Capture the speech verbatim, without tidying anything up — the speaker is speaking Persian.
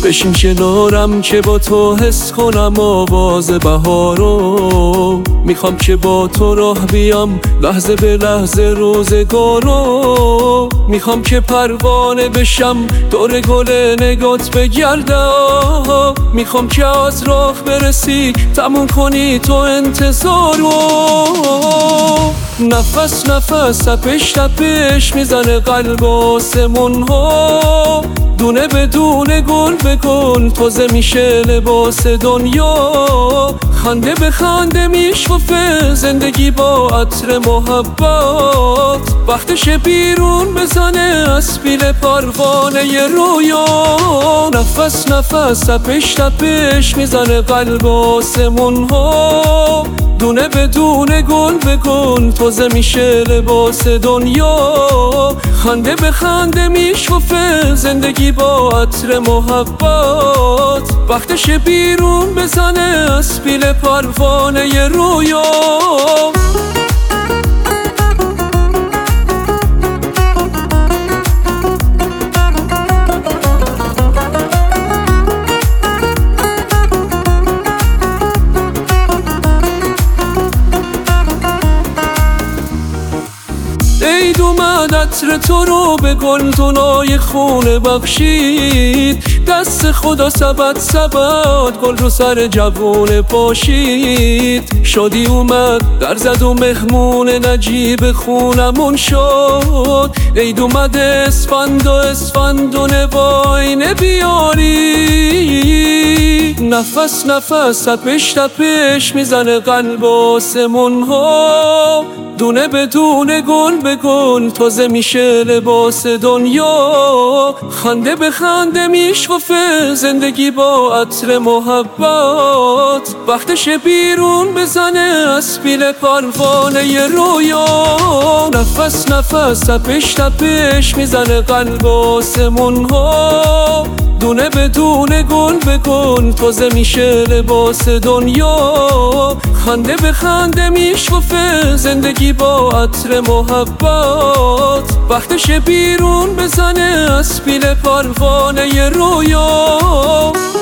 بشین کنارم که با تو حس کنم آواز بهارو. میخوام که با تو راه بیام لحظه به لحظه روزگارو. میخوام که پروانه بشم دور گل نگات بگردم. میخوام که از راه برسی تموم کنی تو انتظارو. نفس نفس تپش تپش میزنه قلب آسمون ها. دونه بدون گل به گل تازه میشه لباس دنیا. خنده به خنده میشکفه زندگی با عطر محبت. وقتش بیرون بزنه از پیل پروانه رویا. نفس نفس تپش تپش میزنه قلب آسمون ها. دونه بدون گل به گل تازه میشه لباس دنیا. خنده به خنده میشکفه زندگی با عطر محبت. وقتش بیرون بزنه از پیل پروانه رویا. عید اومد عطر تو رو به گلدونای خونه بخشید. دست خدا سبد سبد گل رو سر جوون پاشید. شادی اومد در زد و مهمون نجیب خونمون شد. عید اومد اسفند و اسفند و نواینه بیاری. نفس نفس تپش تپش میزنه قلب آسمون ها. دونه بدون گل به گل تازه میشه لباس دنیا. خنده به خنده میشکفه زندگی با عطر محبت. وقتش بیرون بزنه از پیل پروانه رویا. نفس نفس تپش تپش میزنه قلب آسمون ها. دونه بدون گل به گل تازه میشه لباس دنیا. خنده به خنده میشکفه زندگی با عطر محبت. وقتش بیرون بزنه از پیل پروانه رویا.